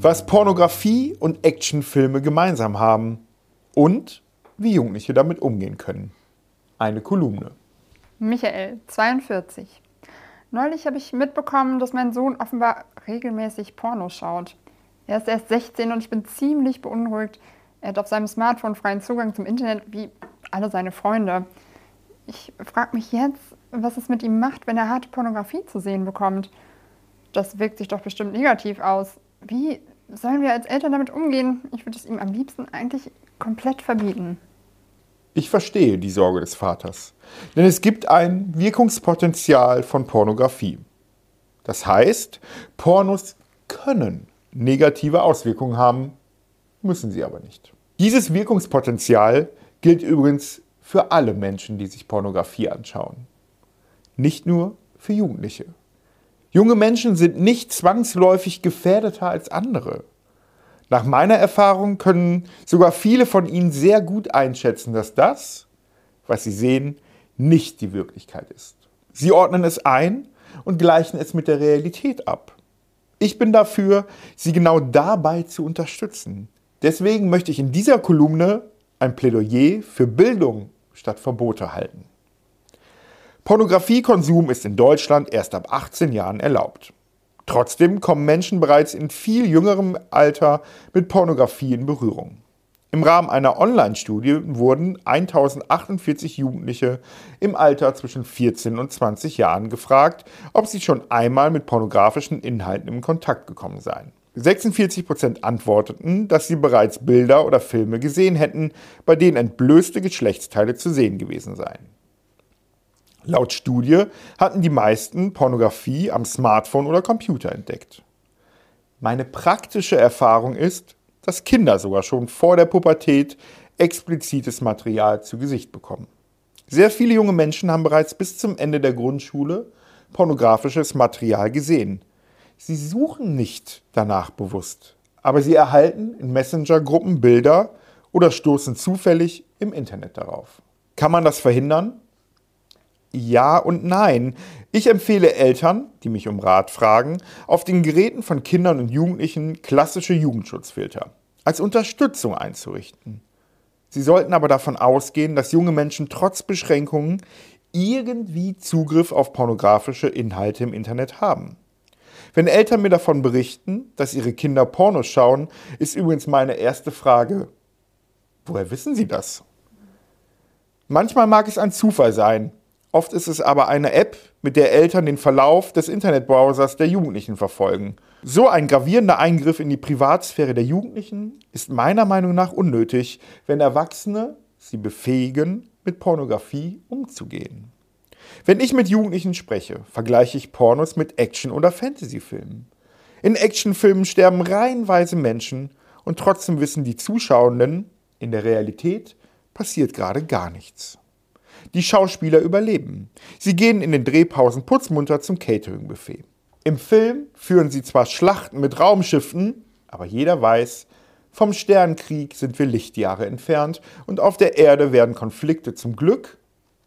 was Pornografie und Actionfilme gemeinsam haben und wie Jugendliche damit umgehen können. Eine Kolumne. Michael, 42. Neulich habe ich mitbekommen, dass mein Sohn offenbar regelmäßig Pornos schaut. Er ist erst 16 und ich bin ziemlich beunruhigt. Er hat auf seinem Smartphone freien Zugang zum Internet, wie alle seine Freunde. Ich frage mich jetzt, was es mit ihm macht, wenn er harte Pornografie zu sehen bekommt. Das wirkt sich doch bestimmt negativ aus. Wie sollen wir als Eltern damit umgehen? Ich würde es ihm am liebsten eigentlich komplett verbieten. Ich verstehe die Sorge des Vaters, denn es gibt ein Wirkungspotenzial von Pornografie. Das heißt, Pornos können negative Auswirkungen haben, müssen sie aber nicht. Dieses Wirkungspotenzial gilt übrigens für alle Menschen, die sich Pornografie anschauen. Nicht nur für Jugendliche. Junge Menschen sind nicht zwangsläufig gefährdeter als andere. Nach meiner Erfahrung können sogar viele von ihnen sehr gut einschätzen, dass das, was sie sehen, nicht die Wirklichkeit ist. Sie ordnen es ein und gleichen es mit der Realität ab. Ich bin dafür, sie genau dabei zu unterstützen. Deswegen möchte ich in dieser Kolumne ein Plädoyer für Bildung statt Verbote halten. Pornografiekonsum ist in Deutschland erst ab 18 Jahren erlaubt. Trotzdem kommen Menschen bereits in viel jüngerem Alter mit Pornografie in Berührung. Im Rahmen einer Online-Studie wurden 1048 Jugendliche im Alter zwischen 14 und 20 Jahren gefragt, ob sie schon einmal mit pornografischen Inhalten in Kontakt gekommen seien. 46% antworteten, dass sie bereits Bilder oder Filme gesehen hätten, bei denen entblößte Geschlechtsteile zu sehen gewesen seien. Laut Studie hatten die meisten Pornografie am Smartphone oder Computer entdeckt. Meine praktische Erfahrung ist, dass Kinder sogar schon vor der Pubertät explizites Material zu Gesicht bekommen. Sehr viele junge Menschen haben bereits bis zum Ende der Grundschule pornografisches Material gesehen. Sie suchen nicht danach bewusst, aber sie erhalten in Messenger-Gruppen Bilder oder stoßen zufällig im Internet darauf. Kann man das verhindern? Ja und nein. Ich empfehle Eltern, die mich um Rat fragen, auf den Geräten von Kindern und Jugendlichen klassische Jugendschutzfilter als Unterstützung einzurichten. Sie sollten aber davon ausgehen, dass junge Menschen trotz Beschränkungen irgendwie Zugriff auf pornografische Inhalte im Internet haben. Wenn Eltern mir davon berichten, dass ihre Kinder Pornos schauen, ist übrigens meine erste Frage: Woher wissen sie das? Manchmal mag es ein Zufall sein. Oft ist es aber eine App, mit der Eltern den Verlauf des Internetbrowsers der Jugendlichen verfolgen. So ein gravierender Eingriff in die Privatsphäre der Jugendlichen ist meiner Meinung nach unnötig, wenn Erwachsene sie befähigen, mit Pornografie umzugehen. Wenn ich mit Jugendlichen spreche, vergleiche ich Pornos mit Action- oder Fantasyfilmen. In Actionfilmen sterben reihenweise Menschen und trotzdem wissen die Zuschauenden, in der Realität passiert gerade gar nichts. Die Schauspieler überleben. Sie gehen in den Drehpausen putzmunter zum Catering-Buffet. Im Film führen sie zwar Schlachten mit Raumschiffen, aber jeder weiß, vom Sternenkrieg sind wir Lichtjahre entfernt und auf der Erde werden Konflikte zum Glück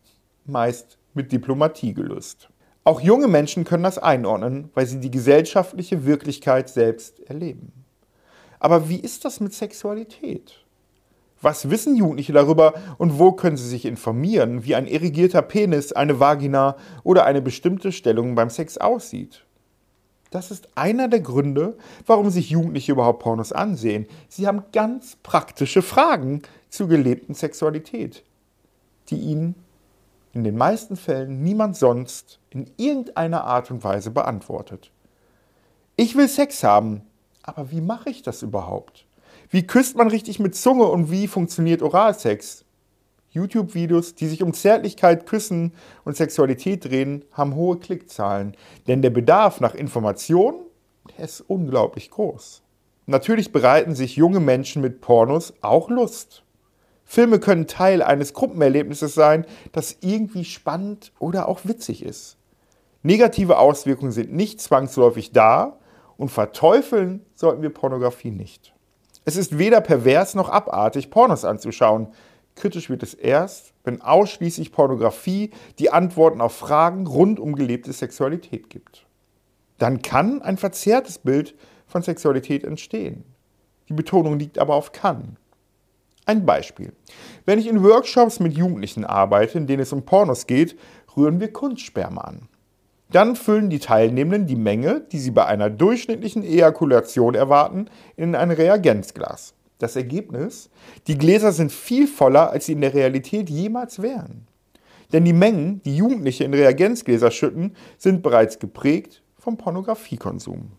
meist mit Diplomatie gelöst. Auch junge Menschen können das einordnen, weil sie die gesellschaftliche Wirklichkeit selbst erleben. Aber wie ist das mit Sexualität? Was wissen Jugendliche darüber und wo können sie sich informieren, wie ein erigierter Penis, eine Vagina oder eine bestimmte Stellung beim Sex aussieht? Das ist einer der Gründe, warum sich Jugendliche überhaupt Pornos ansehen. Sie haben ganz praktische Fragen zur gelebten Sexualität, die ihnen in den meisten Fällen niemand sonst in irgendeiner Art und Weise beantwortet. Ich will Sex haben, aber wie mache ich das überhaupt? Wie küsst man richtig mit Zunge und wie funktioniert Oralsex? YouTube-Videos, die sich um Zärtlichkeit, Küssen und Sexualität drehen, haben hohe Klickzahlen. Denn der Bedarf nach Informationen, der ist unglaublich groß. Natürlich bereiten sich junge Menschen mit Pornos auch Lust. Filme können Teil eines Gruppenerlebnisses sein, das irgendwie spannend oder auch witzig ist. Negative Auswirkungen sind nicht zwangsläufig da und verteufeln sollten wir Pornografie nicht. Es ist weder pervers noch abartig, Pornos anzuschauen. Kritisch wird es erst, wenn ausschließlich Pornografie die Antworten auf Fragen rund um gelebte Sexualität gibt. Dann kann ein verzerrtes Bild von Sexualität entstehen. Die Betonung liegt aber auf kann. Ein Beispiel. Wenn ich in Workshops mit Jugendlichen arbeite, in denen es um Pornos geht, rühren wir Kunstsperma an. Dann füllen die Teilnehmenden die Menge, die sie bei einer durchschnittlichen Ejakulation erwarten, in ein Reagenzglas. Das Ergebnis? Die Gläser sind viel voller, als sie in der Realität jemals wären. Denn die Mengen, die Jugendliche in Reagenzgläser schütten, sind bereits geprägt vom Pornografiekonsum.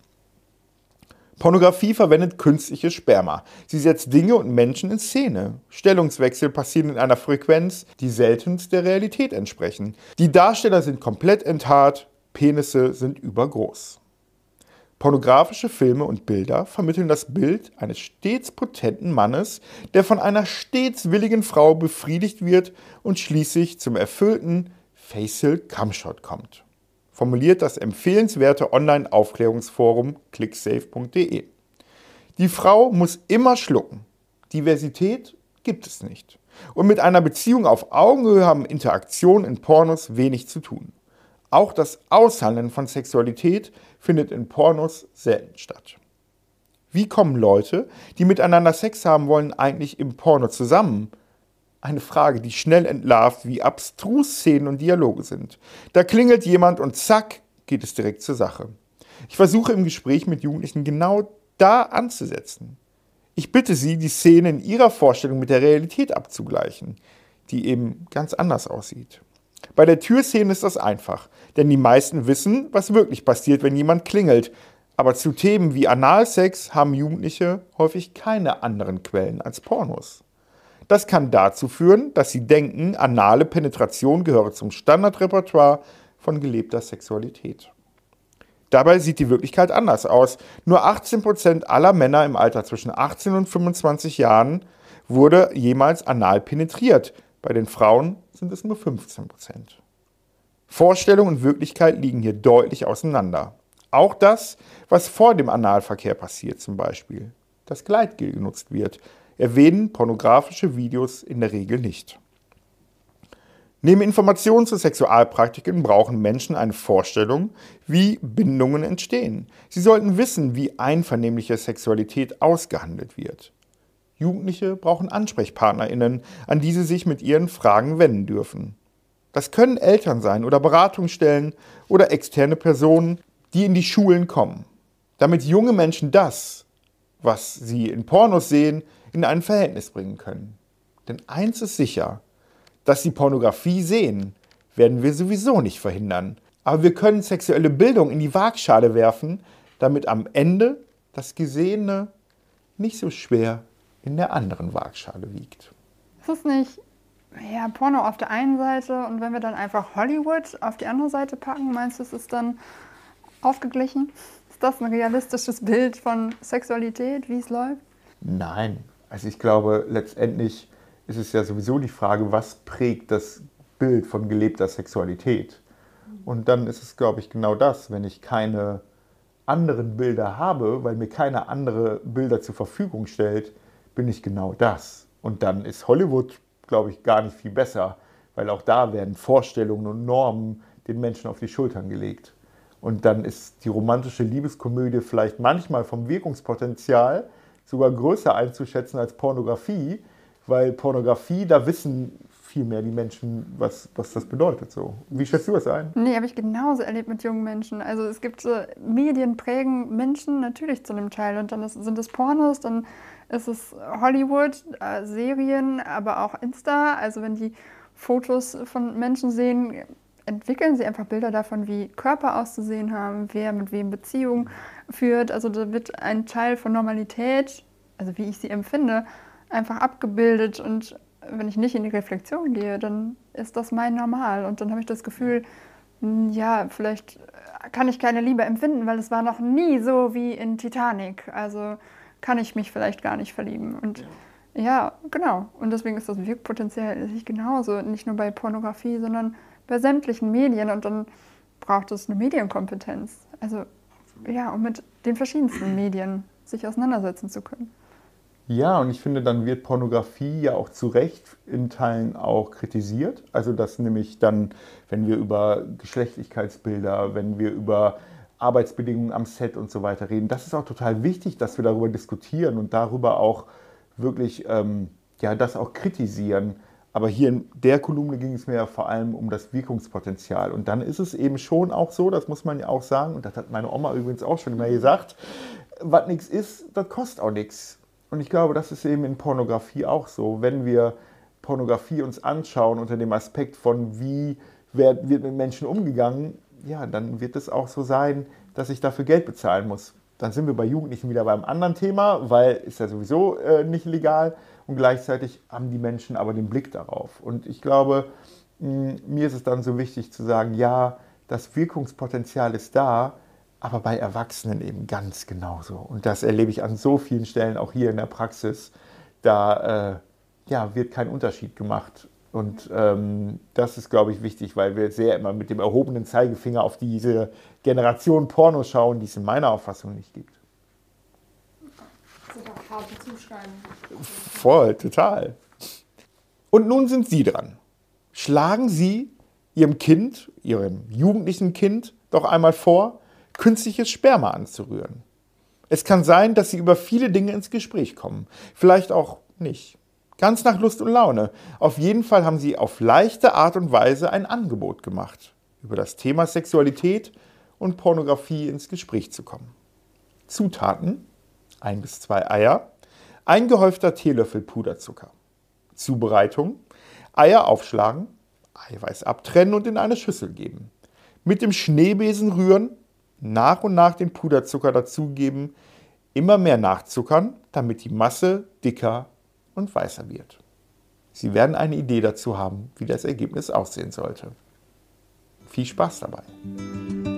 Pornografie verwendet künstliches Sperma. Sie setzt Dinge und Menschen in Szene. Stellungswechsel passieren in einer Frequenz, die seltenst der Realität entsprechen. Die Darsteller sind komplett enthaart, Penisse sind übergroß. Pornografische Filme und Bilder vermitteln das Bild eines stets potenten Mannes, der von einer stets willigen Frau befriedigt wird und schließlich zum erfüllten Facial Cumshot kommt. Formuliert das empfehlenswerte Online-Aufklärungsforum clicksafe.de. Die Frau muss immer schlucken. Diversität gibt es nicht. Und mit einer Beziehung auf Augenhöhe haben Interaktionen in Pornos wenig zu tun. Auch das Aushandeln von Sexualität findet in Pornos selten statt. Wie kommen Leute, die miteinander Sex haben wollen, eigentlich im Porno zusammen? Eine Frage, die schnell entlarvt, wie abstrus Szenen und Dialoge sind. Da klingelt jemand und zack, geht es direkt zur Sache. Ich versuche im Gespräch mit Jugendlichen genau da anzusetzen. Ich bitte sie, die Szene in ihrer Vorstellung mit der Realität abzugleichen, die eben ganz anders aussieht. Bei der Türszene ist das einfach, denn die meisten wissen, was wirklich passiert, wenn jemand klingelt. Aber zu Themen wie Analsex haben Jugendliche häufig keine anderen Quellen als Pornos. Das kann dazu führen, dass sie denken, anale Penetration gehöre zum Standardrepertoire von gelebter Sexualität. Dabei sieht die Wirklichkeit anders aus. Nur 18% aller Männer im Alter zwischen 18 und 25 Jahren wurde jemals anal penetriert. Bei den Frauen sind es nur 15%. Vorstellung und Wirklichkeit liegen hier deutlich auseinander. Auch das, was vor dem Analverkehr passiert, zum Beispiel das Gleitgel genutzt wird, erwähnen pornografische Videos in der Regel nicht. Neben Informationen zu Sexualpraktiken brauchen Menschen eine Vorstellung, wie Bindungen entstehen. Sie sollten wissen, wie einvernehmliche Sexualität ausgehandelt wird. Jugendliche brauchen AnsprechpartnerInnen, an die sie sich mit ihren Fragen wenden dürfen. Das können Eltern sein oder Beratungsstellen oder externe Personen, die in die Schulen kommen, damit junge Menschen das, was sie in Pornos sehen, in ein Verhältnis bringen können. Denn eins ist sicher, dass sie Pornografie sehen, werden wir sowieso nicht verhindern. Aber wir können sexuelle Bildung in die Waagschale werfen, damit am Ende das Gesehene nicht so schwer in der anderen Waagschale wiegt. Ist es nicht Porno auf der einen Seite und wenn wir dann einfach Hollywood auf die andere Seite packen, meinst du, es ist dann aufgeglichen? Ist das ein realistisches Bild von Sexualität, wie es läuft? Nein, also ich glaube, letztendlich ist es ja sowieso die Frage, was prägt das Bild von gelebter Sexualität? Und dann ist es, glaube ich, genau das, wenn ich keine anderen Bilder habe, weil mir keine andere Bilder zur Verfügung stellt, bin ich genau das. Und dann ist Hollywood, glaube ich, gar nicht viel besser, weil auch da werden Vorstellungen und Normen den Menschen auf die Schultern gelegt. Und dann ist die romantische Liebeskomödie vielleicht manchmal vom Wirkungspotenzial sogar größer einzuschätzen als Pornografie, weil Pornografie, da wissen viel mehr die Menschen, was das bedeutet. So. Wie schätzt du das ein? Nee, habe ich genauso erlebt mit jungen Menschen. Also es gibt Medien prägen Menschen natürlich zu einem Teil und dann sind es Pornos, dann ist es Hollywood, Serien, aber auch Insta. Also wenn die Fotos von Menschen sehen, entwickeln sie einfach Bilder davon, wie Körper auszusehen haben, wer mit wem Beziehung führt. Also da wird ein Teil von Normalität, also wie ich sie empfinde, einfach abgebildet und wenn ich nicht in die Reflexion gehe, dann ist das mein Normal und dann habe ich das Gefühl, ja, vielleicht kann ich keine Liebe empfinden, weil es war noch nie so wie in Titanic, also kann ich mich vielleicht gar nicht verlieben und ja, genau. Und deswegen ist das Wirkpotenzial sich genauso, nicht nur bei Pornografie, sondern bei sämtlichen Medien und dann braucht es eine Medienkompetenz, also ja, um mit den verschiedensten Medien sich auseinandersetzen zu können. Ja, und ich finde, dann wird Pornografie ja auch zu Recht in Teilen auch kritisiert. Also dass nämlich dann, wenn wir über Geschlechtlichkeitsbilder, wenn wir über Arbeitsbedingungen am Set und so weiter reden. Das ist auch total wichtig, dass wir darüber diskutieren und darüber auch wirklich das auch kritisieren. Aber hier in der Kolumne ging es mir ja vor allem um das Wirkungspotenzial. Und dann ist es eben schon auch so, das muss man ja auch sagen, und das hat meine Oma übrigens auch schon immer gesagt, was nichts ist, das kostet auch nichts. Und ich glaube, das ist eben in Pornografie auch so. Wenn wir Pornografie uns anschauen unter dem Aspekt von wie wird mit Menschen umgegangen, ja, dann wird es auch so sein, dass ich dafür Geld bezahlen muss. Dann sind wir bei Jugendlichen wieder beim anderen Thema, weil ist ja sowieso nicht legal und gleichzeitig haben die Menschen aber den Blick darauf. Und ich glaube, mir ist es dann so wichtig zu sagen, ja, das Wirkungspotenzial ist da, aber bei Erwachsenen eben ganz genauso. Und das erlebe ich an so vielen Stellen, auch hier in der Praxis. Da wird kein Unterschied gemacht. Und das ist, glaube ich, wichtig, weil wir sehr immer mit dem erhobenen Zeigefinger auf diese Generation Porno schauen, die es in meiner Auffassung nicht gibt. Das sind auch harte Zuschreibungen. Voll, total. Und nun sind Sie dran. Schlagen Sie Ihrem Kind, Ihrem jugendlichen Kind, doch einmal vor, künstliches Sperma anzurühren. Es kann sein, dass Sie über viele Dinge ins Gespräch kommen. Vielleicht auch nicht. Ganz nach Lust und Laune. Auf jeden Fall haben Sie auf leichte Art und Weise ein Angebot gemacht, über das Thema Sexualität und Pornografie ins Gespräch zu kommen. Zutaten: 1 bis 2 Eier, ein gehäufter Teelöffel Puderzucker. Zubereitung: Eier aufschlagen, Eiweiß abtrennen und in eine Schüssel geben. Mit dem Schneebesen rühren, nach und nach den Puderzucker dazugeben, immer mehr nachzuckern, damit die Masse dicker und weißer wird. Sie werden eine Idee dazu haben, wie das Ergebnis aussehen sollte. Viel Spaß dabei!